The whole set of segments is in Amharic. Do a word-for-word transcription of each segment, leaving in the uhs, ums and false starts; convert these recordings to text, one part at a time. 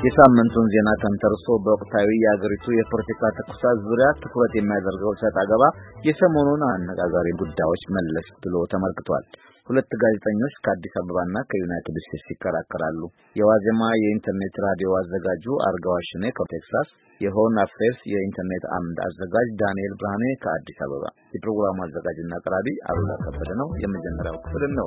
የሳምንቱን ዜና ተንተርሶ በወቅታዊ የአገሪቱ የፖለቲካ ትኩሳት ዙሪያ ትኩረት የሚያደርገው ሰጥ አገባ የሰሞኑን አነጋጋሪ ጉዳዮች መለስ ብሎ ተመልክቷል። ሁለት ጋዜጠኞች ከአዲስ አበባና ከዩናይትድ ስቴትስ ይከራከራሉ። የዋዜማ የኢንተርኔት ራዲዮ አዘጋጁ አርጋዋሽኔ ከቴክሳስ፣ የሆርን አፌርስ የኢንተርኔት አምድ አዘጋጅ ዳንኤል ብርሃኔ ከአዲስ አበባ። የፕሮግራሙ አዘጋጅና አቅራቢ አሉላ ከበደ ነው። የመጀመሪያው ክፍል ነው።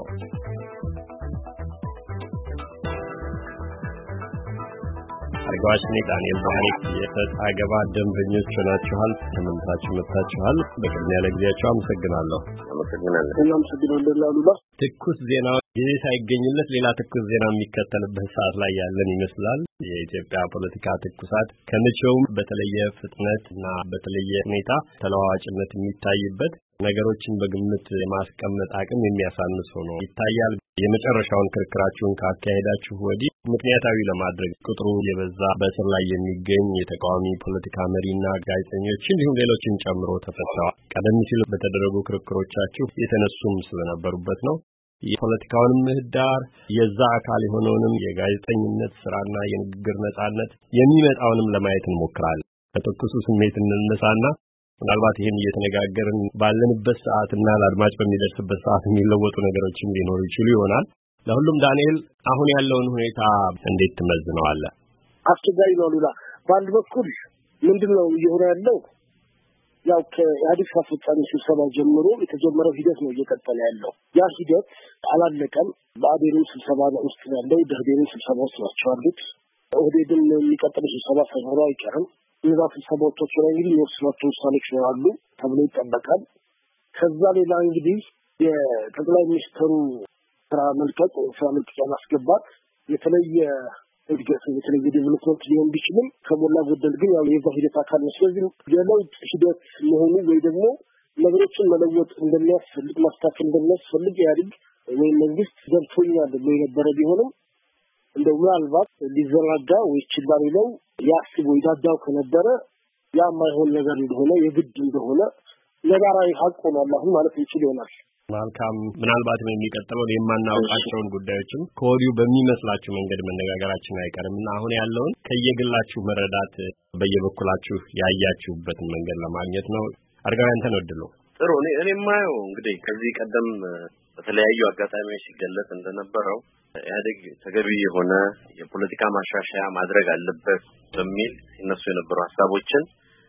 አርጋዋሽኔ ዳንኤል ብርሃኔ የሰጥ አገባ ደንበኞች ሆናችኋል፣ ተመልሳችሁ መጥታችኋል። በቅድሚያ ለጊዜያችሁ አመሰግናለሁ። አመሰግናለሁ። አመሰግናለሁ አሉላ። ትኩስ ዜና ጊዜ ሳይገኝለት ሌላ ትኩስ ዜና የሚከተልበት ሰዓት ላይ ያለን ይመስላል። የኢትዮጵያ ፖለቲካ ትኩሳት ከመቼውም በተለየ ፍጥነትና በተለየ ሁኔታ ተለዋዋጭነት የሚታይበት ነገሮችን በግምት የማስቀመጥ አቅም የሚያሳንስ ሆኖ ይታያል። የመጨረሻውን ክርክራችሁን ካካሄዳችሁ ወዲህ ምክንያታዊ ለማድረግ ቁጥሩ የበዛ በእስር ላይ የሚገኝ የተቃዋሚ ፖለቲካ መሪና ጋዜጠኞች እንዲሁም ሌሎችን ጨምሮ ተፈተዋል። ቀደም ሲል በተደረጉ ክርክሮቻችሁ የተነሱም ስለነበሩበት ነው። የፖለቲካውን ምህዳር የዛ አካል የሆነውንም የጋዜጠኝነት ስራና የንግግር ነጻነት የሚመጣውንም ለማየት እንሞክራለን። ከትኩሱ ስሜት እንነሳና ምናልባት ይሄን እየተነጋገርን ባለንበት ሰዓትና ለአድማጭ በሚደርስበት ሰዓት የሚለወጡ ነገሮችም ሊኖሩ ይችሉ ይሆናል። ለሁሉም ዳንኤል አሁን ያለውን ሁኔታ እንዴት ትመዝነዋለህ? አስቸጋሪ ነው ሉላ። በአንድ በኩል ምንድነው እየሆነ ያለው? ያው ከኢህአዴግ አስፈጻሚ ስብሰባ ጀምሮ የተጀመረው ሂደት ነው እየቀጠለ ያለው። ያ ሂደት አላለቀም። በአዴንም ስብሰባ ውስጥ ያለው ደህዴንም ስብሰባ ውስጥ ናቸው ያሉት። ኦህዴድም የሚቀጥለው ስብሰባ ሳይኖር አይቀርም። እነዛ ስብሰባዎች ላይ እንግዲህ የወሰኗቸው ውሳኔዎች ይኖራሉ ተብሎ ይጠበቃል። ከዛ ሌላ እንግዲህ የጠቅላይ ሚኒስትሩ ስራ መልቀቅ ስራ መልቀቅ ማስገባት የተለየ እድገት የተለየ ዴቨሎፕመንት ሊሆን ቢችልም ከሞላ ጎደል ግን ያው የዛ ሂደት አካል ነው። ስለዚህ የለውጥ ሂደት መሆኑ ወይ ደግሞ ነገሮችን መለወጥ እንደሚያስፈልግ ማስተካከል እንደሚያስፈልግ ኢህአዴግ ወይ መንግስት ገብቶኛል ብሎ የነበረ ቢሆንም እንደው ምናልባት ሊዘናጋ ወይ ችላ ሊለው ያስቡ ይዳዳው ከነበረ ያ የማይሆን ነገር እንደሆነ የግድ እንደሆነ ነባራዊ ሀቅ ሆኗል አሁን ማለት ይችል ይሆናል። መልካም። ምናልባትም የሚቀጥለው የማናውቃቸውን ጉዳዮችም ከወዲሁ በሚመስላችሁ መንገድ መነጋገራችን አይቀርምና አሁን ያለውን ከየግላችሁ መረዳት በየበኩላችሁ ያያችሁበትን መንገድ ለማግኘት ነው። አርጋው ያንተ ነው ድሎ። ጥሩ። እኔ እኔ ማየው እንግዲህ ከዚህ ቀደም በተለያዩ አጋጣሚዎች ሲገለጽ እንደነበረው ኢህአዴግ ተገቢ የሆነ የፖለቲካ ማሻሻያ ማድረግ አለበት በሚል ሲነሱ የነበሩ ሀሳቦችን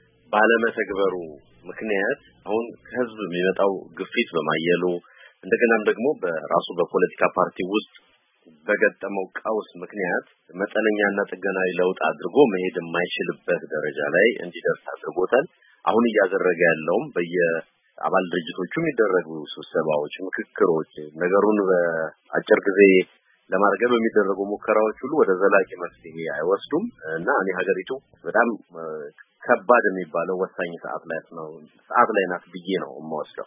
ባለመተግበሩ ምክንያት አሁን ከህዝብ የሚመጣው ግፊት በማየሉ እንደገናም ደግሞ በራሱ በፖለቲካ ፓርቲ ውስጥ በገጠመው ቀውስ ምክንያት መጠነኛና ጥገናዊ ለውጥ አድርጎ መሄድ የማይችልበት ደረጃ ላይ እንዲደርስ አድርጎታል። አሁን እያደረገ ያለውም በየአባል ድርጅቶቹ የሚደረጉ ስብሰባዎች፣ ምክክሮች ነገሩን በአጭር ጊዜ ለማርገብ የሚደረጉ ሙከራዎች ሁሉ ወደ ዘላቂ መፍትሄ አይወስዱም እና እኔ ሀገሪቱ በጣም ከባድ የሚባለው ወሳኝ ሰዓት ላይ ነው ሰዓት ላይ ናት ብዬ ነው የምወስደው።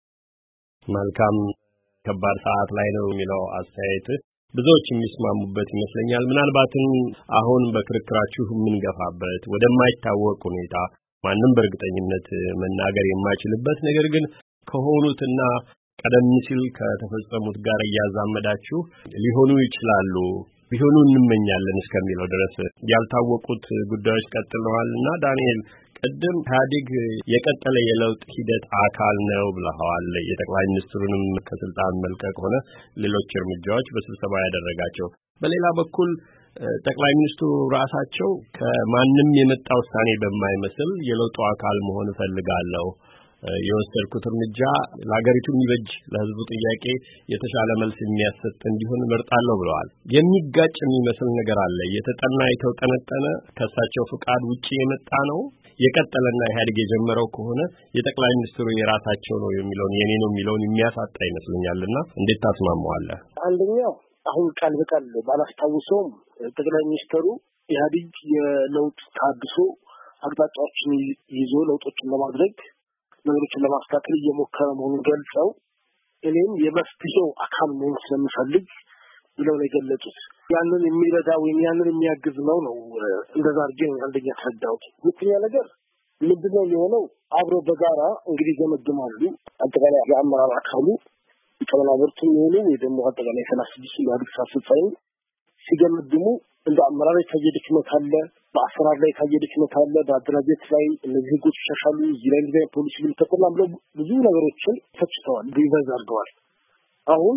መልካም። ከባድ ሰዓት ላይ ነው የሚለው አስተያየት ብዙዎች የሚስማሙበት ይመስለኛል። ምናልባትም አሁን በክርክራችሁ የምንገፋበት ወደማይታወቅ ሁኔታ ማንም በእርግጠኝነት መናገር የማይችልበት ነገር ግን ከሆኑትና ቀደም ሲል ከተፈጸሙት ጋር እያዛመዳችሁ ሊሆኑ ይችላሉ ቢሆኑ እንመኛለን እስከሚለው ድረስ ያልታወቁት ጉዳዮች ቀጥለዋልና ዳንኤል ቀደም ኢህአዴግ የቀጠለ የለውጥ ሂደት አካል ነው ብለዋል። የጠቅላይ ሚኒስትሩንም ከስልጣን መልቀቅ ሆነ ሌሎች እርምጃዎች በስብሰባ ያደረጋቸው። በሌላ በኩል ጠቅላይ ሚኒስትሩ ራሳቸው ከማንም የመጣ ውሳኔ በማይመስል የለውጡ አካል መሆን እፈልጋለሁ የወሰድኩት እርምጃ ለሀገሪቱ የሚበጅ ለህዝቡ ጥያቄ የተሻለ መልስ የሚያሰጥ እንዲሆን መርጣለሁ ብለዋል። የሚጋጭ የሚመስል ነገር አለ። የተጠና የተጠነጠነ ከሳቸው ፍቃድ ውጪ የመጣ ነው የቀጠለና ኢህአዴግ የጀመረው ከሆነ የጠቅላይ ሚኒስትሩ የራሳቸው ነው የሚለውን የኔ ነው የሚለውን የሚያሳጣ ይመስለኛልና እንዴት ታስማማዋለህ? አንደኛው አሁን ቃል በቃል ባላስታውሰውም ጠቅላይ ሚኒስትሩ ኢህአዴግ የለውጥ ታድሶ አቅጣጫዎችን ይዞ ለውጦችን ለማድረግ ነገሮችን ለማስተካከል እየሞከረ መሆኑን ገልጸው እኔም የመፍትሄው አካል መሆን ስለምፈልግ ብለው ነው የገለጹት። ያንን የሚረዳ ወይም ያንን የሚያግዝ ነው ነው እንደዛ አድርገን አንደኛ ተረዳሁት። ሁለተኛ ነገር ምንድነው የሆነው? አብሮ በጋራ እንግዲህ ገመግማሉ። አጠቃላይ የአመራር አካሉ ሊቀመንበሩም ሆኑ ወይ ደግሞ አጠቃላይ ሰላሳ ስድስት ኢህአዴግ አስፈጻሚ ሲገመግሙ እንደ አመራር የታየ ድክመት አለ፣ በአሰራር ላይ የታየ ድክመት አለ፣ በአደራጀት ላይ እነዚህ ህጎች ይሻሻሉ፣ እዚህ ላይ እንደዚህ ፖሊሲ ሊተቆላም ብለው ብዙ ነገሮችን ተችተዋል፣ ሪቫይዝ አድርገዋል። አሁን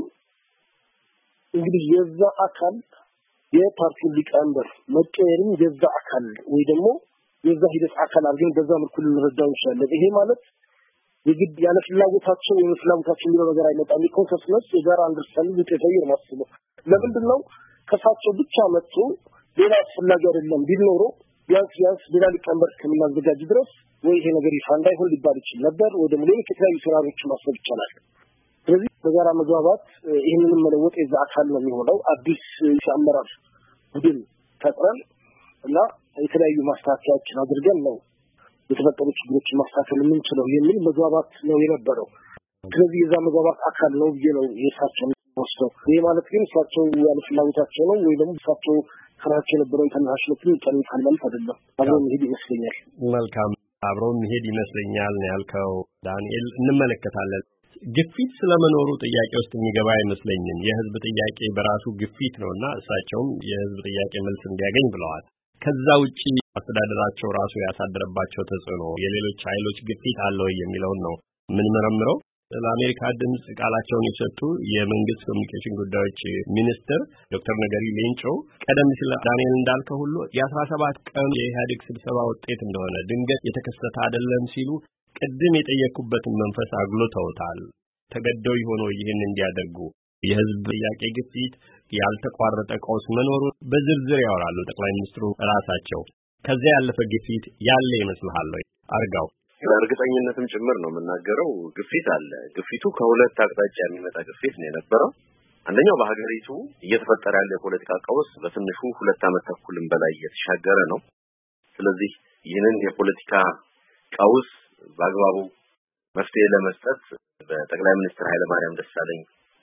እንግዲህ የዛ አካል የፓርቲው ሊቀመንበር መቀየርም የዛ አካል ወይ ደግሞ የዛ ሂደት አካል አድርገን በዛ መልኩ ልንረዳው እንችላለን። ይሄ ማለት የግድ ያለ ፍላጎታቸው ወይ ፍላጎታቸው የሚለው ነገር አይመጣም። ኮንሰንሰስ የጋራ አንደርስታንዲንግ የተፈየር ማስበ ለምንድን ነው ከሳቸው ብቻ መጥቶ ሌላ አስፈላጊ አይደለም ቢኖሩ ቢያንስ ቢያንስ ሌላ ሊቀመንበር ከሚያዘጋጅ ድረስ ወይ ይሄ ነገር ይፋ እንዳይሆን ሊባል ይችላል ነበር ወይ ደግሞ ሌሎች የተለያዩ ስራዎች ማሰብ ይቻላል። ስለዚህ በጋራ መግባባት ይሄንን መለወጥ የዛ አካል ነው የሚሆነው። አዲስ አመራር ቡድን ተቀረል እና የተለያዩ ማስተካከያዎችን አድርገን ነው የተፈጠሩ ችግሮችን ማስተካከል የምንችለው የሚል መግባባት ነው የነበረው። ስለዚህ የዛ መግባባት አካል ነው ብዬ ነው የሳቸው ወስደው። ይሄ ማለት ግን እሳቸው ያለ ፍላጎታቸው ነው ወይ ደግሞ እሳቸው ከራቸው የነበረውን ተነሳሽነትን ይቀንሳል ማለት አይደለም። አብረው መሄድ ይመስለኛል። መልካም አብረው መሄድ ይመስለኛል ነው ያልከው ዳንኤል። እንመለከታለን። ግፊት ስለመኖሩ ጥያቄ ውስጥ የሚገባ አይመስለኝም። የህዝብ ጥያቄ በራሱ ግፊት ነውና እሳቸውም የህዝብ ጥያቄ መልስ እንዲያገኝ ብለዋል። ከዛ ውጪ አስተዳደራቸው ራሱ ያሳደረባቸው ተጽዕኖ የሌሎች ኃይሎች ግፊት አለው የሚለውን ነው ምን መረምረው። ለአሜሪካ ድምጽ ቃላቸውን የሰጡ የመንግስት ኮሚኒኬሽን ጉዳዮች ሚኒስትር ዶክተር ነገሪ ሌንጮ ቀደም ሲል ዳንኤል እንዳልከው ሁሉ የአስራ ሰባት ቀን የኢህአዴግ ስብሰባ ውጤት እንደሆነ ድንገት የተከሰተ አይደለም ሲሉ ቅድም የጠየቁበትን መንፈስ አግሎተውታል። ተገደው ይሆኖ ይህን እንዲያደርጉ የህዝብ ጥያቄ ግፊት ያልተቋረጠ ቀውስ መኖሩ በዝርዝር ያወራሉ ጠቅላይ ሚኒስትሩ ራሳቸው። ከዚያ ያለፈ ግፊት ያለ ይመስልሃል ወይ አርጋው? በእርግጠኝነትም ጭምር ነው የምናገረው። ግፊት አለ። ግፊቱ ከሁለት አቅጣጫ የሚመጣ ግፊት ነው የነበረው። አንደኛው በሀገሪቱ እየተፈጠረ ያለ የፖለቲካ ቀውስ በትንሹ ሁለት ዓመት ተኩልም በላይ እየተሻገረ ነው። ስለዚህ ይህንን የፖለቲካ ቀውስ በአግባቡ መፍትሄ ለመስጠት በጠቅላይ ሚኒስትር ኃይለማርያም ደሳለኝ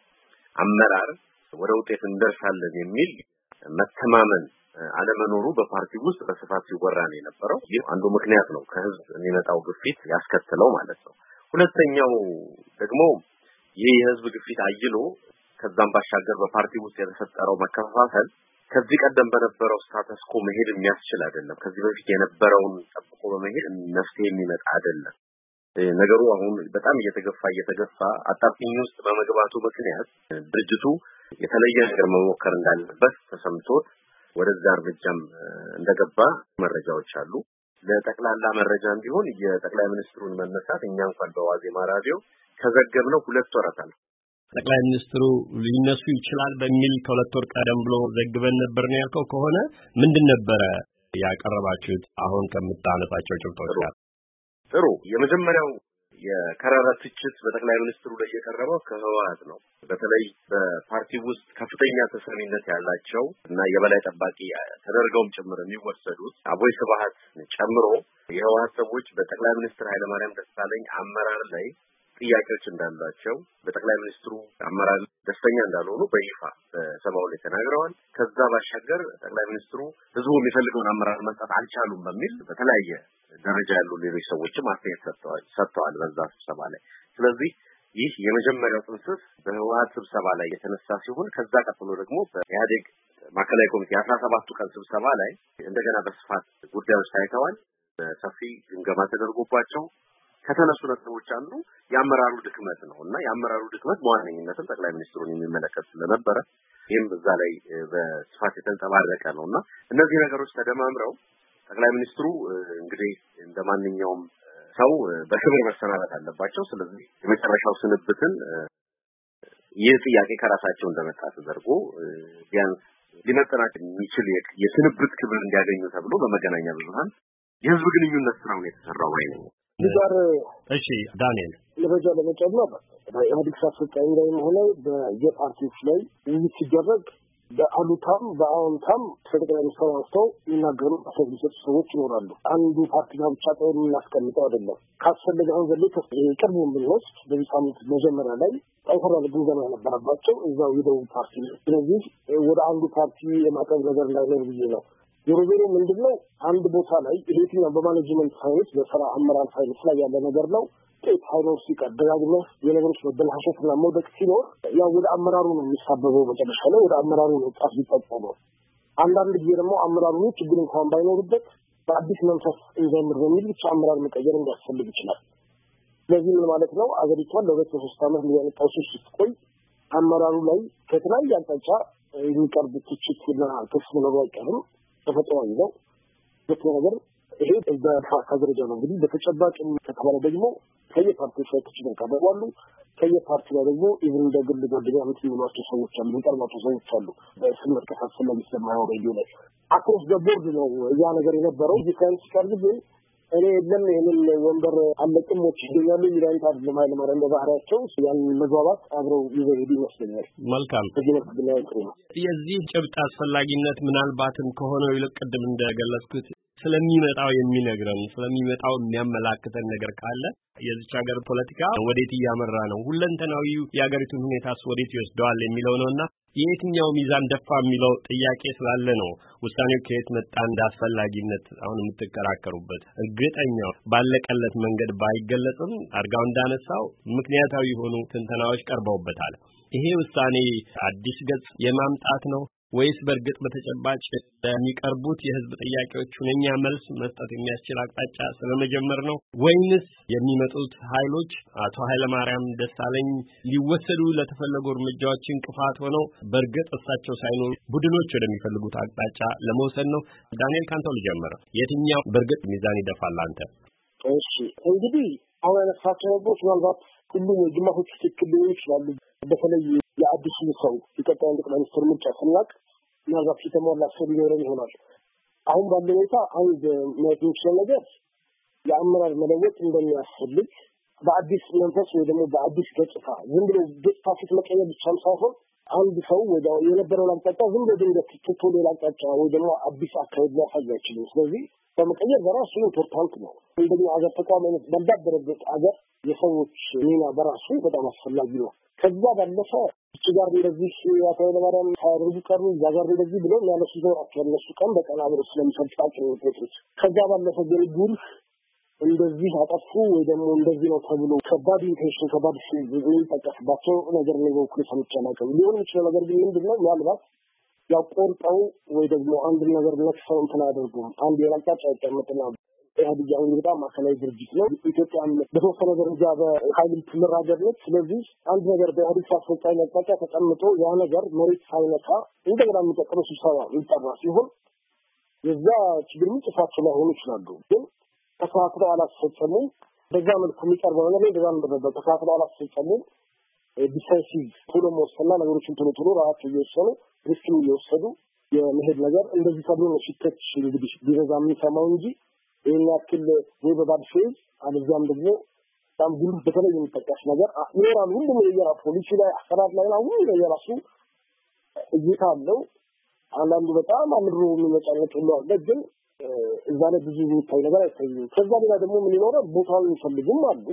አመራር ወደ ውጤት እንደርሳለን የሚል መተማመን አለመኖሩ በፓርቲ ውስጥ በስፋት ሲወራ ነው የነበረው። ይህ አንዱ ምክንያት ነው ከህዝብ የሚመጣው ግፊት ያስከተለው ማለት ነው። ሁለተኛው ደግሞ ይህ የህዝብ ግፊት አይሎ ከዛም ባሻገር በፓርቲ ውስጥ የተፈጠረው መከፋፈል ከዚህ ቀደም በነበረው ስታተስ ኮ መሄድ የሚያስችል አይደለም። ከዚህ በፊት የነበረውን ጠብቆ በመሄድ መፍትሄ የሚመጣ አይደለም። ነገሩ አሁን በጣም እየተገፋ እየተገፋ አጣብቂኝ ውስጥ በመግባቱ ምክንያት ድርጅቱ የተለየ ነገር መሞከር እንዳለበት ተሰምቶት ወደዛ እርምጃም እንደገባ መረጃዎች አሉ። ለጠቅላላ መረጃም ቢሆን የጠቅላይ ሚኒስትሩን መነሳት እኛ እንኳን በዋዜማ ራዲዮ ከዘገብነው ሁለት ወራት አለ። ጠቅላይ ሚኒስትሩ ሊነሱ ይችላል በሚል ከሁለት ወር ቀደም ብሎ ዘግበን ነበር ነው ያልከው። ከሆነ ምንድን ነበረ ያቀረባችሁት አሁን ከምታነሳቸው ጭብጦች ጋር? ጥሩ። የመጀመሪያው የከረረ ትችት በጠቅላይ ሚኒስትሩ ላይ የቀረበው ከህወሓት ነው። በተለይ በፓርቲ ውስጥ ከፍተኛ ተሰሚነት ያላቸው እና የበላይ ጠባቂ ተደርገውም ጭምር የሚወሰዱት አቦይ ስብሃት ጨምሮ የህወሓት ሰዎች በጠቅላይ ሚኒስትር ኃይለማርያም ደሳለኝ አመራር ላይ ጥያቄዎች እንዳላቸው በጠቅላይ ሚኒስትሩ አመራር ደስተኛ እንዳልሆኑ በይፋ በሰባው ላይ ተናግረዋል። ከዛ ባሻገር ጠቅላይ ሚኒስትሩ ህዝቡ የሚፈልገውን አመራር መስጠት አልቻሉም በሚል በተለያየ ደረጃ ያሉ ሌሎች ሰዎችም አስተያየት ሰጥተዋል ሰጥተዋል በዛ ስብሰባ ላይ። ስለዚህ ይህ የመጀመሪያው ጥንስስ በህወሓት ስብሰባ ላይ የተነሳ ሲሆን ከዛ ቀጥሎ ደግሞ በኢህአዴግ ማዕከላዊ ኮሚቴ አስራ ሰባቱ ቀን ስብሰባ ላይ እንደገና በስፋት ጉዳዮች ታይተዋል። በሰፊ ግምገማ ተደርጎባቸው ከተነሱ ነጥቦች አንዱ የአመራሩ ድክመት ነው እና የአመራሩ ድክመት በዋነኝነትም ጠቅላይ ሚኒስትሩን የሚመለከት ስለነበረ ይህም በዛ ላይ በስፋት የተንጸባረቀ ነውና እነዚህ ነገሮች ተደማምረው ጠቅላይ ሚኒስትሩ እንግዲህ እንደማንኛውም ሰው በክብር መሰናበት አለባቸው። ስለዚህ የመጨረሻው ስንብትን ይህ ጥያቄ ከራሳቸው እንደመጣ ተደርጎ ቢያንስ ሊመጥናቸው የሚችል የስንብት ክብር እንዲያገኙ ተብሎ በመገናኛ ብዙሃን የህዝብ ግንኙነት ስራውን የተሰራው ላይ ነው። ዲዛር እሺ ዳንኤል ለበጃ ለመጨመር በኢህአዴግ አስፈጻሚ ላይ ሆነ በየፓርቲዎች ላይ ውይይት ሲደረግ በአሉታም በአዎንታም ጠቅላይ ሚኒስትሩ አንስተው የሚናገሩ አሰብሊሰት ሰዎች ይኖራሉ። አንዱ ፓርቲ ብቻ ጠይም እናስቀምጠው አይደለም። ካስፈለገ አሁን ዘለ ቅርብ ብንወስድ በዚህ ሳምንት መጀመሪያ ላይ ጠንከር ያለ ግምገማ ነበረባቸው እዛው የደቡብ ፓርቲ። ስለዚህ ወደ አንዱ ፓርቲ የማቅረብ ነገር እንዳይኖር ብዬ ነው። ዞሮ ዞሮ ምንድነው አንድ ቦታ ላይ ይሄኛው በማኔጅመንት ሳይንስ በስራ አመራር ሳይንስ ላይ ያለ ነገር ነው። ጤት ሃይሮስ ሲቀደጋግመ የነገሮች መበላሸትና መውደቅ ሲኖር ያው ወደ አመራሩ ነው የሚሳበበው። መጨረሻ ላይ ወደ አመራሩ ነው ጣፍ ይጠጣው። አንዳንድ ጊዜ ደግሞ አመራሩ ችግር እንኳን ባይኖርበት በአዲስ መንፈስ እንጀምር በሚል ብቻ አመራር መቀየር እንዲያስፈልግ ይችላል። ስለዚህ ምን ማለት ነው? አገሪቷን ለሁለት ሶስት ዓመት ሊያነጣው ስትቆይ አመራሩ ላይ ከተለያየ አቅጣጫ የሚቀርብ ትችትና ክስ መኖሩ አይቀርም። ተፈጥሯዊ ነው። ሁለተኛ ነገር ይሄ በፋካ ደረጃ ነው። እንግዲህ በተጨባጭ ከተባለ ደግሞ ከየፓርቲዎች ላይ ትችት ያቀርባሉ። ከየፓርቲው ላይ ደግሞ ኢቭን ደግል ጓደኛ የሚሏቸው ሰዎች አሉ፣ የሚቀርባቸው ሰዎች አሉ። በስም መጥቀስ አስፈላጊ ስለማይሆን ሬዲዮ ላይ አክሮስ ዘ ቦርድ ነው ያ ነገር የነበረው። ዲፌንስ ቀርብ ግን እኔ የለም ይሄንን ወንበር አለቅም ወጭ ይገኛሉ የሚላንት አይደለም ኃይለ ማርያም በባህሪያቸው ያን መግባባት አብረው ይዘው ይመስለኛል። መልካም የዚህ ጭብጥ አስፈላጊነት ምናልባትም ከሆነው ይልቅ ቅድም እንደገለጽኩት ስለሚመጣው የሚነግረን ስለሚመጣው የሚያመላክተን ነገር ካለ የዚች ሀገር ፖለቲካ ወዴት እያመራ ነው፣ ሁለንተናዊው የሀገሪቱን ሁኔታስ ወዴት ይወስደዋል የሚለው ነውና የትኛው ሚዛን ደፋ የሚለው ጥያቄ ስላለ ነው ውሳኔው ከየት መጣ እንዳስፈላጊነት አሁን የምትከራከሩበት። እርግጠኛው ባለቀለት መንገድ ባይገለጽም አርጋው እንዳነሳው ምክንያታዊ የሆኑ ትንተናዎች ቀርበውበታል። ይሄ ውሳኔ አዲስ ገጽ የማምጣት ነው ወይስ በእርግጥ በተጨባጭ የሚቀርቡት የህዝብ ጥያቄዎች ሁነኛ መልስ መስጠት የሚያስችል አቅጣጫ ስለመጀመር ነው? ወይንስ የሚመጡት ኃይሎች አቶ ኃይለ ማርያም ደሳለኝ ሊወሰዱ ለተፈለጉ እርምጃዎች እንቅፋት ሆነው በእርግጥ እሳቸው ሳይኖሩ ቡድኖች ወደሚፈልጉት አቅጣጫ ለመውሰድ ነው? ዳንኤል ካንተው ልጀምር። የትኛው በእርግጥ ሚዛን ይደፋል አንተ? እሺ እንግዲህ አሁን ያነሳቸው ነገሮች ምናልባት ሁሉም ግማሾች ትክክል ሊሆኑ ይችላሉ። በተለይ የአዲስ ሰው የቀጣይ ጠቅላይ ሚኒስትር ምርጫ ስናቅ ምናልባት የተሟላ ሰው ሊኖረን ይሆናል። አሁን ባለው ሁኔታ አንድ የሚያስችለው ነገር የአመራር መለወጥ እንደሚያስፈልግ በአዲስ መንፈስ ወይ ደግሞ በአዲስ ገጽታ ዝም ብሎ ገጽታ ፊት መቀየር ብቻም ሳይሆን አንድ ሰው ወደ የነበረው አቅጣጫ ዝም ብሎ ድንገት ትቶ ሌላ አቅጣጫ ወይ ደግሞ አዲስ አካሄድ ሊያሳይ አይችልም። ስለዚህ በመቀየር በራሱ ኢምፖርታንት ነው። እንደኛ ሀገር ተቋም አይነት ባልዳበረበት ሀገር የሰዎች ሚና በራሱ በጣም አስፈላጊ ነው። ከዛ ባለፈ እቺ ጋር እንደዚህ አቶ ለማርያም ታሪክ ቀርቡ ዛጋር እንደዚህ ብሎ ያለሱ ነው አከለሱ ቀን በቀን አብሮ ስለሚፈልጣቸው ነው። ከዛ ባለፈ ግን ጉል እንደዚህ አጠፉ ወይ ደግሞ እንደዚህ ነው ተብሎ ከባድ ኢንቴንሽን ከባድ የሚጠቀስባቸው ነገር ነው ኩልሰምቻላቸው ሊሆን ይችላል። ነገር ግን ምንድነው ምናልባት ያቆርጠው ወይ ደግሞ አንድ ነገር ለክሰው እንትን አድርገው አንድ የላንጫጫ ያቀመጥና ኢህአዴግ አሁን በጣም ማከላይ ድርጅት ነው። ኢትዮጵያ በተወሰነ ደረጃ በኃይል ትመራገርለች። ስለዚህ አንድ ነገር በኢህአዴግ አስፈጻሚ አቅጣጫ ተቀምጦ ያ ነገር መሬት ሳይነካ እንደገና የሚጠቀመው ስብሰባ ይጠራ ሲሆን የዛ ችግር ምንጭፋቸው ላይ ሆኖ ይችላሉ። ግን ተሳክተው አላስፈጸሙም። በዛ መልኩ የሚቀርበው ነገር እንደዛ ነው። ተሳክተው አላስፈጸሙም። ዲሳይሲቭ ቶሎ መወሰንና ነገሮችን ቶሎ ቶሎ ራሳቸው እየወሰኑ ሪስክም እየወሰዱ የመሄድ ነገር እንደዚህ ተብሎ ነው ሲተች እንግዲህ ቢበዛ የሚሰማው እንጂ ይሄን ያክል ወይ በባድ ፌዝ አለዛም ደግሞ በጣም ጉልህ በተለይ የሚጠቀስ ነገር ይኖራል። ሁሉም የየራሱ ፖሊሲ ላይ አሰራር ላይ ነው ሁሉ የራሱ እይታ አለው። አንዳንዱ በጣም አምሮ የሚመጣለት ሁሉ አለ። ግን እዛ ላይ ብዙ የሚታይ ነገር አይታይም። ከዛ ሌላ ደግሞ ምን ይኖራል ቦታውን የሚፈልጉም አሉ።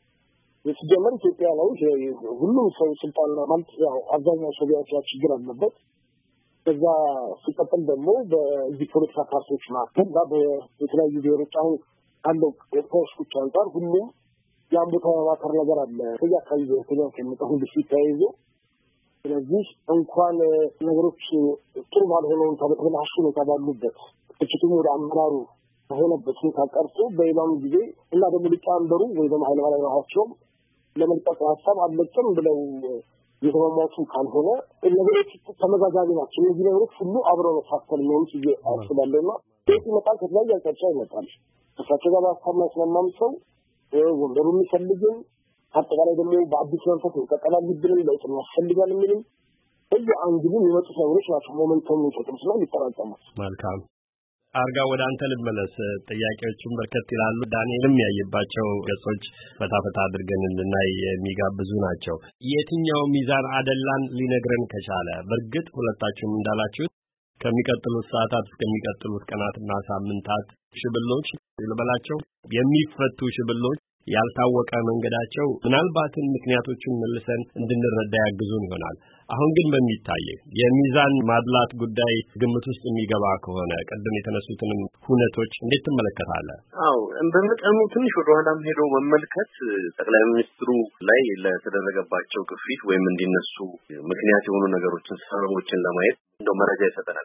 የሲጀመር ኢትዮጵያ ላይ ሁሉም ሰው ስልጣን ማለት ያው አብዛኛው ሰው ያው ችግር አለበት። ከዛ ሲቀጥል ደግሞ በዚህ ፖለቲካ ፓርቲዎች መካከል በተለያዩ ብሔሮች አሁን አለው ፖለቲኮች አንጻር ሁሉም ያን ቦታ ማተር ነገር አለ ከያካይ ከያ ከሚጠሁ ሲታይዞ ስለዚህ እንኳን ነገሮች ጥሩ ባልሆነው ተበላሹ ነው ተባሉበት እችቱም ወደ አመራሩ ሆነበት ሲታቀርጡ በሌላም ጊዜ እና ደግሞ ሊቃንበሩ ወይ ደግሞ ኃይለ ማርያም ራሳቸው ለመልቀቅ ሀሳብ አለጭም ብለው የተማማቱ ካልሆነ ነገሮች ተመጋጋቢ ናቸው። እነዚህ ነገሮች ሁሉ አብረው ነው ፋክተር ነው እንጂ አስላለና ቤት መጣል ከተለያየ አቅጣጫ ይመጣል። ተሳቸው ጋር ማስተማር ስለማምሰው ወንበሩ የሚፈልግን አጠቃላይ ደግሞ በአዲስ መንፈስ ተቀላል ቢድርን ለውጥ ያስፈልጋል የሚልም እዚህ አንግሉ የሚመጡ ሰዎች ናቸው ሞመንተም የሚፈጥሩት ነው የሚጠራቀሙት። መልካም አርጋ ወደ አንተ ልመለስ። ጥያቄዎቹም በርከት ይላሉ። ዳንኤልም ያየባቸው ገጾች ፈታፈታ አድርገን እንድናይ የሚጋብዙ ናቸው። የትኛው ሚዛን አደላን ሊነግረን ከቻለ በእርግጥ ሁለታችሁም እንዳላችሁት ከሚቀጥሉት ሰዓታት እስከሚቀጥሉት ቀናትና ሳምንታት ሽብሎች ልበላቸው የሚፈቱ ሽብሎች ያልታወቀ መንገዳቸው ምናልባትም ምክንያቶቹን መልሰን እንድንረዳ ያግዙን ይሆናል። አሁን ግን በሚታይ የሚዛን ማድላት ጉዳይ ግምት ውስጥ የሚገባ ከሆነ ቀደም የተነሱትንም ሁነቶች እንዴት ትመለከታለህ? አዎ እንደመጠኑ ትንሽ ወደ ኋላም ሄዶ መመልከት ጠቅላይ ሚኒስትሩ ላይ ለተደረገባቸው ግፊት ወይም እንዲነሱ ምክንያት የሆኑ ነገሮችን ሰበቦችን ለማየት እንደው መረጃ ይሰጠናል።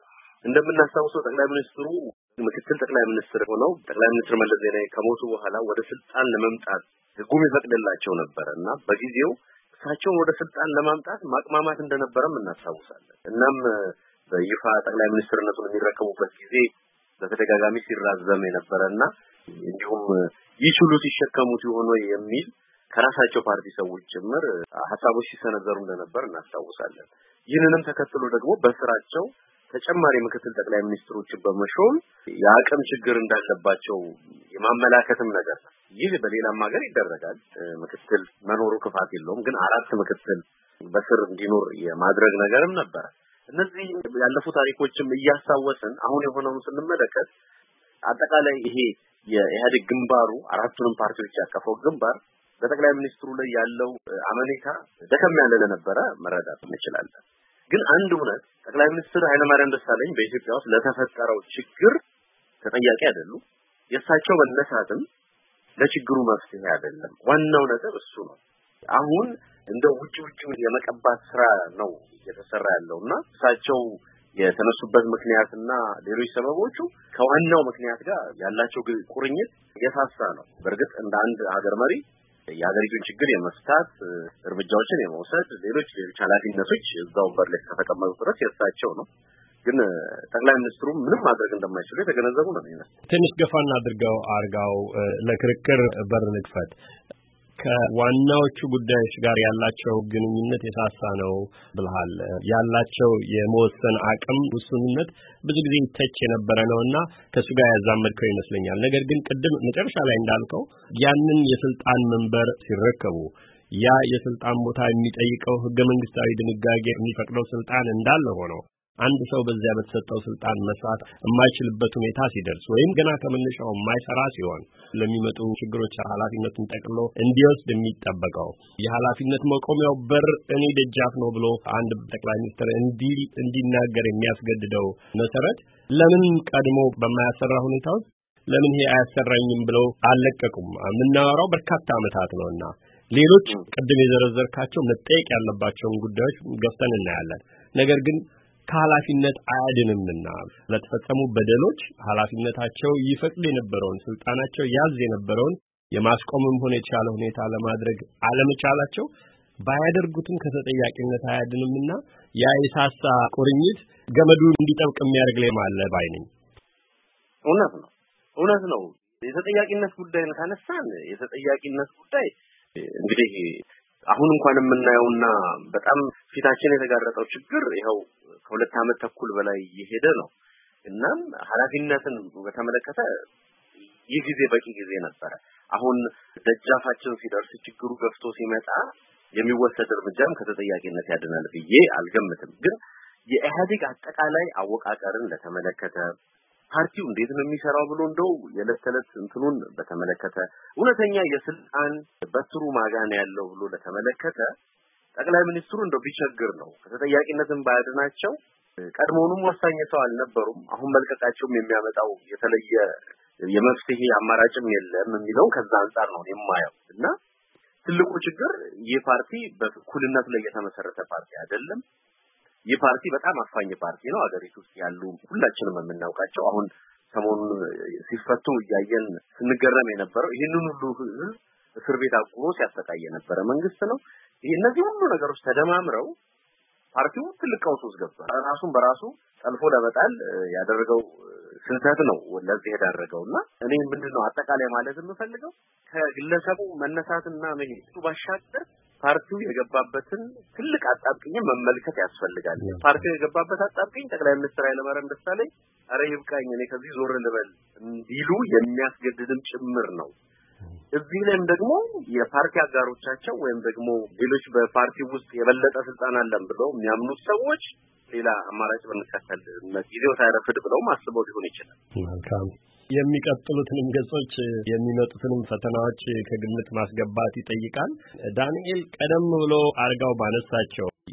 እንደምናስታውሰው ጠቅላይ ሚኒስትሩ ምክትል ጠቅላይ ሚኒስትር ሆነው ጠቅላይ ሚኒስትር መለስ ዜናዊ ከሞቱ በኋላ ወደ ስልጣን ለመምጣት ህጉም ይፈቅድላቸው ነበርና በጊዜው እሳቸውን ወደ ስልጣን ለማምጣት ማቅማማት እንደነበረም እናስታውሳለን። እናም በይፋ ጠቅላይ ሚኒስትርነቱን የሚረከቡበት ጊዜ በተደጋጋሚ ሲራዘም የነበረና እንዲሁም ይችሉ ሲሸከሙት ይሆን የሚል ከራሳቸው ፓርቲ ሰዎች ጭምር ሐሳቦች ሲሰነዘሩ እንደነበር እናስታውሳለን። ይህንንም ተከትሎ ደግሞ በስራቸው ተጨማሪ ምክትል ጠቅላይ ሚኒስትሮችን በመሾም የአቅም ችግር እንዳለባቸው የማመላከትም ነገር ነው። ይህ በሌላም ሀገር ይደረጋል። ምክትል መኖሩ ክፋት የለውም፣ ግን አራት ምክትል በስር እንዲኖር የማድረግ ነገርም ነበር። እነዚህ ያለፉ ታሪኮችም እያስታወስን አሁን የሆነውን ስንመለከት አጠቃላይ ይሄ የኢህአዴግ ግንባሩ አራቱንም ፓርቲዎች ያቀፈው ግንባር በጠቅላይ ሚኒስትሩ ላይ ያለው አመኔታ ደከም ያለ ለነበረ መረዳት እንችላለን። ግን አንድ እውነት ጠቅላይ ሚኒስትር ኃይለማርያም ደሳለኝ በኢትዮጵያ ውስጥ ለተፈጠረው ችግር ተጠያቂ አይደሉም። የእሳቸው መነሳትም ለችግሩ መፍትሄ አይደለም። ዋናው ነገር እሱ ነው። አሁን እንደ ውጭ ውጭ የመቀባት ስራ ነው እየተሰራ ያለውና እሳቸው የተነሱበት ምክንያትና ሌሎች ሰበቦቹ ከዋናው ምክንያት ጋር ያላቸው ቁርኝት የሳሳ ነው። በእርግጥ እንደ አንድ ሀገር መሪ የሀገሪቱን ችግር የመፍታት እርምጃዎችን የመውሰድ ሌሎች ሌሎች ኃላፊነቶች እዛው በር ላይ ከተቀመጡ ድረስ የእሳቸው ነው። ግን ጠቅላይ ሚኒስትሩ ምንም ማድረግ እንደማይችሉ የተገነዘቡ ነው የሚመስለው። ትንሽ ገፋና አድርገው አርጋው ለክርክር በር ንክፈት ከዋናዎቹ ጉዳዮች ጋር ያላቸው ግንኙነት የሳሳ ነው ብለሃል። ያላቸው የመወሰን አቅም ውሱንነት ብዙ ጊዜ ተች የነበረ ነውና ከሱ ጋር ያዛመድከው ይመስለኛል። ነገር ግን ቅድም መጨረሻ ላይ እንዳልከው ያንን የስልጣን መንበር ሲረከቡ ያ የስልጣን ቦታ የሚጠይቀው ህገ መንግስታዊ ድንጋጌ የሚፈቅደው ስልጣን እንዳለ ሆኖ አንድ ሰው በዚያ በተሰጠው ስልጣን መስራት የማይችልበት ሁኔታ ሲደርስ ወይም ገና ከመነሻው የማይሰራ ሲሆን ለሚመጡ ችግሮች ኃላፊነቱን ጠቅልሎ እንዲወስድ የሚጠበቀው የኃላፊነት መቆሚያው በር እኔ ደጃፍ ነው ብሎ አንድ ጠቅላይ ሚኒስትር እንዲል እንዲናገር የሚያስገድደው መሰረት ለምን ቀድሞ በማያሰራ ሁኔታ ውስጥ ለምን ይሄ አያሰራኝም ብለው አልለቀቁም? የምናወራው በርካታ ዓመታት ነውና ሌሎች ቅድም የዘረዘርካቸው መጠየቅ ያለባቸውን ጉዳዮች ገፍተን እናያለን። ነገር ግን ከኃላፊነት አያድንምና ለተፈጸሙ በደሎች ኃላፊነታቸው ይፈቅድ የነበረውን ስልጣናቸው ያዝ የነበረውን የማስቆምም ሆነ የተሻለ ሁኔታ ለማድረግ አለመቻላቸው ባያደርጉትም ከተጠያቂነት አያድንምና ያ የሳሳ ቁርኝት ገመዱ እንዲጠብቅ የሚያደርግ ላይ ማለ ባይነኝ። እውነት ነው እውነት ነው። የተጠያቂነት ጉዳይ ነው ታነሳን። የተጠያቂነት ጉዳይ እንግዲህ አሁን እንኳን የምናየውና በጣም ፊታችን የተጋረጠው ችግር ይኸው ከሁለት ዓመት ተኩል በላይ እየሄደ ነው። እናም ኃላፊነትን በተመለከተ ይህ ጊዜ በቂ ጊዜ ነበረ። አሁን ደጃፋችን ሲደርስ ችግሩ ገፍቶ ሲመጣ የሚወሰድ እርምጃም ከተጠያቂነት ያድናል ብዬ አልገምትም። ግን የኢህአዴግ አጠቃላይ አወቃቀርን ለተመለከተ ፓርቲው እንዴት ነው የሚሰራው ብሎ እንደው የዕለት ተዕለት እንትኑን በተመለከተ እውነተኛ የስልጣን በትሩ ማጋን ያለው ብሎ ለተመለከተ ጠቅላይ ሚኒስትሩ እንደው ቢቸግር ነው ከተጠያቂነትን ባያድናቸው ቀድሞውንም ወሳኝ ሰው አልነበሩም። አሁን መልቀቃቸውም የሚያመጣው የተለየ የመፍትሄ አማራጭም የለም የሚለው ከዛ አንፃር ነው የማየው። እና ትልቁ ችግር ይህ ፓርቲ በእኩልነት ላይ የተመሰረተ ፓርቲ አይደለም። ይህ ፓርቲ በጣም አፋኝ ፓርቲ ነው። አገሪቱ ውስጥ ያሉ ሁላችንም የምናውቃቸው አሁን ሰሞኑን ሲፈቱ እያየን ስንገረም የነበረው ይህንን ሁሉ እስር ቤት አቁሞ ሲያሰቃይ የነበረ መንግስት ነው። ይሄ እነዚህ ሁሉ ነገሮች ተደማምረው ፓርቲው ትልቅ ቀውስ ውስጥ ገባ። ራሱን በራሱ ጠልፎ ለመጣል ያደረገው ስህተት ነው ለዚህ ያደረገውና እኔ ምንድነው አጠቃላይ ማለት የምፈልገው ከግለሰቡ መነሳትና መሄዱ ባሻገር ፓርቲው የገባበትን ትልቅ አጣብቂኝ መመልከት ያስፈልጋል። ፓርቲው የገባበት አጣብቂኝ ጠቅላይ ሚኒስትር ኃይለማርያም ደሳለኝ አረ ይብቃኝ እኔ ከዚህ ዞር ልበል እንዲሉ የሚያስገድድም ጭምር ነው። እዚህ ላይም ደግሞ የፓርቲ አጋሮቻቸው ወይም ደግሞ ሌሎች በፓርቲው ውስጥ የበለጠ ስልጣን አለን ብለው የሚያምኑት ሰዎች ሌላ አማራጭ በመከተል ጊዜው ሳይረፍድ ብለው ማስበው ሊሆን ይችላል። መልካም የሚቀጥሉትንም ገጾች የሚመጡትንም ፈተናዎች ከግምት ማስገባት ይጠይቃል። ዳንኤል ቀደም ብሎ አርጋው ባነሳቸው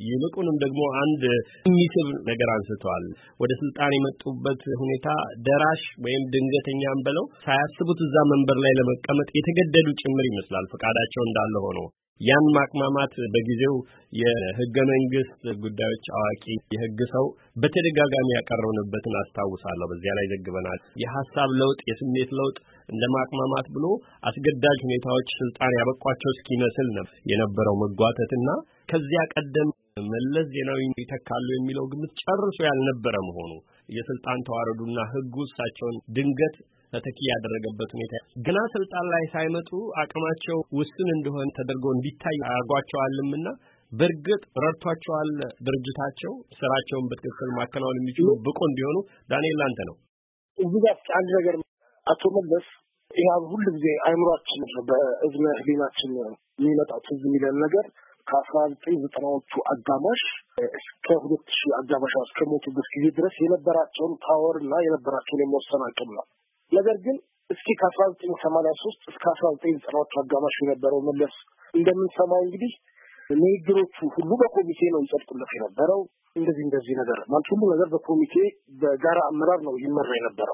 ይልቁንም ደግሞ አንድ የሚስብ ነገር አንስተዋል። ወደ ስልጣን የመጡበት ሁኔታ ደራሽ ወይም ድንገተኛም ብለው ሳያስቡት እዛ መንበር ላይ ለመቀመጥ የተገደዱ ጭምር ይመስላል። ፈቃዳቸው እንዳለ ሆኖ ያን ማቅማማት በጊዜው የህገ መንግስት ጉዳዮች አዋቂ የህግ ሰው በተደጋጋሚ ያቀረቡበትን አስታውሳለሁ። በዚያ ላይ ዘግበናል። የሐሳብ ለውጥ የስሜት ለውጥ እንደ ማቅማማት ብሎ አስገዳጅ ሁኔታዎች ስልጣን ያበቋቸው እስኪመስል ነው የነበረው መጓተትና ከዚያ ቀደም መለስ ዜናዊ ይተካሉ የሚለው ግምት ጨርሶ ያልነበረ መሆኑ የስልጣን ተዋረዱና ህጉ እሳቸውን ድንገት ተተኪ ያደረገበት ሁኔታ ገና ስልጣን ላይ ሳይመጡ አቅማቸው ውስን እንደሆነ ተደርጎ እንዲታይ አጓቸዋልምና በርግጥ ረድቷቸዋል። ድርጅታቸው ስራቸውን በትክክል ማከናወን የሚችሉ ብቁ እንዲሆኑ ዳንኤል ላንተ ነው። እዚህ ጋር አንድ ነገር አቶ መለስ ይሄ ሁሉ ጊዜ አይምሯችን በእዝነ ህሊናችን የሚመጣው ትዝ የሚለን ነገር ከአስራ ዘጠኝ ዘጠናዎቹ አጋማሽ እስከ ሁለት ሺህ አጋማሽ እስከ ሞቱበት ጊዜ ድረስ የነበራቸውን ፓወር እና የነበራቸውን የመወሰን አቅም ነው። ነገር ግን እስኪ ከአስራ ዘጠኝ ሰማንያ ሶስት እስከ አስራ ዘጠኝ ዘጠናዎቹ አጋማሽ የነበረው መለስ እንደምንሰማው እንግዲህ ንግግሮቹ ሁሉ በኮሚቴ ነው ይጸድቁለት የነበረው። እንደዚህ እንደዚህ ነገር ማለት ሁሉ ነገር በኮሚቴ በጋራ አመራር ነው ይመራ የነበረው።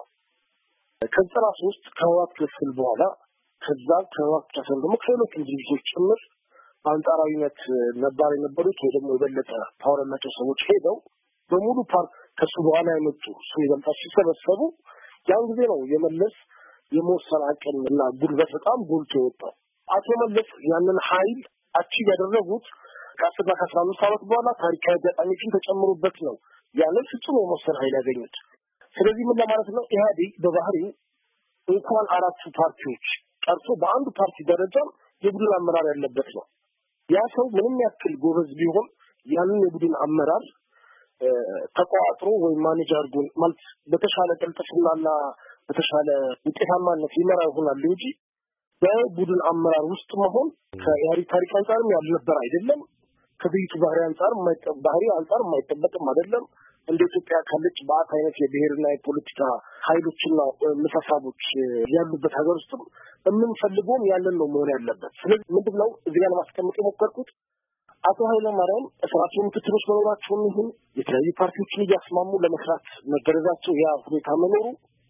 ከዘጠና ሶስት ከህወሓት ክፍል በኋላ ከዛ ከህወሓት ክፍል ደግሞ ከሌሎች ድርጅቶች ጭምር አንጻራዊነት ነባር የነበሩት ወይ ደግሞ የበለጠ ፓወር ያላቸው ሰዎች ሄደው በሙሉ ፓርት ከሱ በኋላ የመጡ እሱ ይበልጣቸው ሲሰበሰቡ ያን ጊዜ ነው የመለስ የመወሰን አቅም እና ጉልበት በጣም ጎልቶ የወጣው። አቶ መለስ ያንን ኃይል አቺቭ ያደረጉት ከአስራ ከአስራ አምስት ዓመት በኋላ ታሪካዊ አጋጣሚዎችን ተጨምሮበት ነው ያንን ፍጹም የመወሰን ኃይል ያገኙት። ስለዚህ ምን ለማለት ነው ኢህአዴግ በባህሪው እንኳን አራቱ ፓርቲዎች ቀርቶ በአንዱ ፓርቲ ደረጃ የቡድን አመራር ያለበት ነው። ያ ሰው ምንም ያክል ጎበዝ ቢሆን ያንን የቡድን አመራር ተቋጥሮ ወይ ማኔጅ አድርጎ ማለት በተሻለ ቅልጥፍናና በተሻለ ውጤታማነት ይመራ ይሆናል እንጂ በቡድን አመራር ውስጥ መሆን ከኢህአዴግ ታሪክ አንጻርም ያልነበረ አይደለም። ከብይቱ ባህሪ አንጻር ባህሪ አንጻር የማይጠበቅም አይደለም። እንደ ኢትዮጵያ ካለች በአት አይነት የብሔርና የፖለቲካ ኃይሎችና መሳሳቦች ያሉበት ሀገር ውስጥ የምንፈልገውም ያንን ነው መሆን ያለበት። ስለዚህ ምንድነው እዚህ ጋር ማስቀመጥ የሞከርኩት አቶ ኃይለ ማርያም እሳቸው ምክትሎች መኖራቸውን ይሁን የተለያዩ ፓርቲዎችን እያስማሙ ለመስራት መገረዛቸው ያ ሁኔታ መኖሩ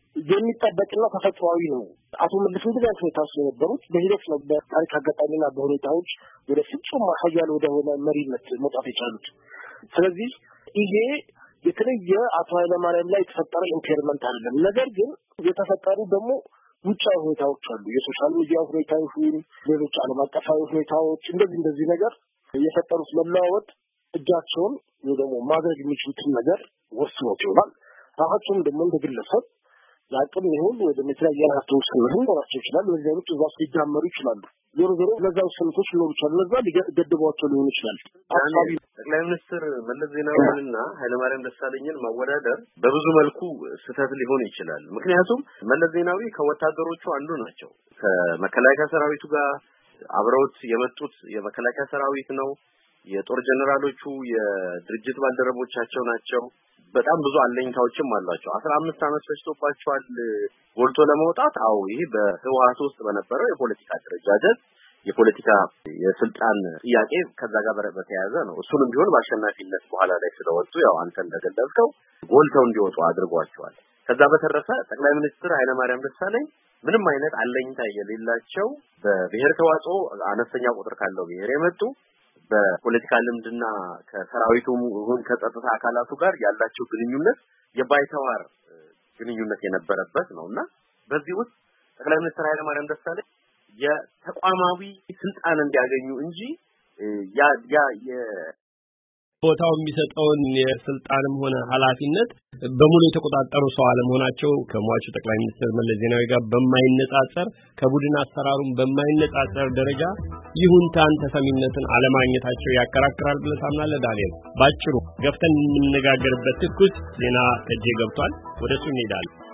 የሚጠበቅና ተፈጥሯዊ ነው። አቶ መለስ እንደዚህ አይነት ሁኔታ ውስጥ የነበሩት በሂደት ነው በታሪክ አጋጣሚና በሁኔታዎች ወደ ፍጹም ማሳያል ወደሆነ መሪነት መውጣት የቻሉት። ስለዚህ ይሄ የተለየ አቶ ኃይለ ማርያም ላይ የተፈጠረ ኢምፔርመንት አይደለም። ነገር ግን የተፈጠሩ ደግሞ ውጫዊ ሁኔታዎች አሉ። የሶሻል ሚዲያ ሁኔታ ይሁን ሌሎች ዓለም አቀፋዊ ሁኔታዎች እንደዚህ እንደዚህ ነገር የፈጠሩት መለዋወጥ እጃቸውን ወይ ደግሞ ማድረግ የሚችሉትን ነገር ወስኖት ይሆናል። ራሳቸውም ደግሞ እንደግለሰብ ያቅም ይሁን ወደ የተለያየ ያላቸው ውስኖች ሊኖራቸው ይችላል። ወይዘሮች እዛው ሲዳመሩ ይችላሉ። ዞሮ ዞሮ ለዛው ውስኖች ሊኖሩ ይችላሉ። ለዛ ሊገድቧቸው ሊሆን ይችላል። አሳቢ ጠቅላይ ሚኒስትር መለስ ዜናዊንና ኃይለማርያም ደሳለኝን ማወዳደር በብዙ መልኩ ስህተት ሊሆን ይችላል። ምክንያቱም መለስ ዜናዊ ከወታደሮቹ አንዱ ናቸው። ከመከላከያ ሰራዊቱ ጋር አብረውት የመጡት የመከላከያ ሰራዊት ነው። የጦር ጀነራሎቹ የድርጅት ባልደረቦቻቸው ናቸው። በጣም ብዙ አለኝታዎችም አሏቸው። አስራ አምስት ዓመት ፈጅቶባቸዋል ጎልቶ ለመውጣት። አዎ ይሄ በህወሓት ውስጥ በነበረው የፖለቲካ አደረጃጀት የፖለቲካ የስልጣን ጥያቄ ከዛ ጋር በተያያዘ ነው። እሱንም ቢሆን በአሸናፊነት በኋላ ላይ ስለወጡ ያው አንተ እንደገለጽከው ጎልተው እንዲወጡ አድርጓቸዋል። ከዛ በተረፈ ጠቅላይ ሚኒስትር ኃይለማርያም ደሳለኝ ምንም አይነት አለኝታ የሌላቸው በብሔር ተዋጽኦ አነስተኛ ቁጥር ካለው ብሔር የመጡ በፖለቲካ ልምድና ከሰራዊቱም ሁን ከጸጥታ አካላቱ ጋር ያላቸው ግንኙነት የባይተዋር ግንኙነት የነበረበት ነውና በዚህ ውስጥ ጠቅላይ ሚኒስትር ኃይለማርያም ደሳለኝ የተቋማዊ ስልጣን እንዲያገኙ እንጂ ያ ያ ቦታው የሚሰጠውን የስልጣንም ሆነ ኃላፊነት በሙሉ የተቆጣጠሩ ሰው አለመሆናቸው ከሟቹ ጠቅላይ ሚኒስትር መለስ ዜናዊ ጋር በማይነጻጸር ከቡድን አሰራሩም በማይነጻጸር ደረጃ ይሁንታን ተሰሚነትን አለማግኘታቸው ያከራክራል ብለህ ታምናለህ ዳንኤል? ባጭሩ ገፍተን የምንነጋገርበት ትኩስ ዜና እጄ ገብቷል። ወደሱ እንሄዳለን።